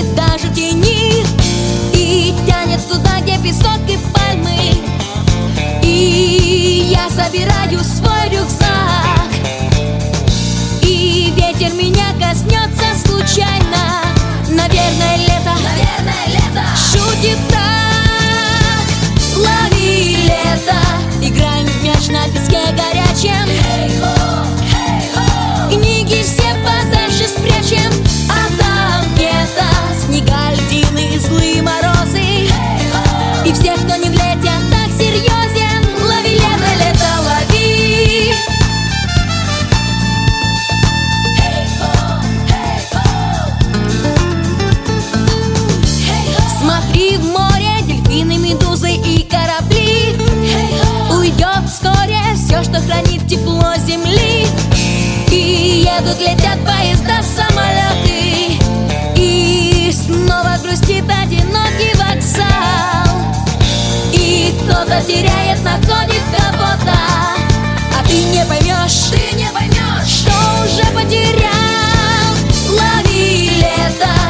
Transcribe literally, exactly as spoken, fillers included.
даже в тени, и тянет туда, где песок и пальмы. И я собираю свой рюкзак, и ветер меня коснется случайно. Наверное, лето, наверное, лето шутит так. Лови лето, играем в мяч на песке горячем. Hey-ho, hey-ho. Книги все подальше спрячем, а там где-то снега, льдины, злые морозы. Hey-ho. И всех, кто не в лете так серьезен, лови лето, лето, лови. Смотри в море, дельфины, медузы и корабли. Уйдет вскоре все, что хранит тепло земли. И едут, летят поезда, самолеты, и снова грустит одинокий вокзал. И кто-то теряет, находит кого-то, а ты не поймешь, ты не поймешь, что уже потерял. Лови лето,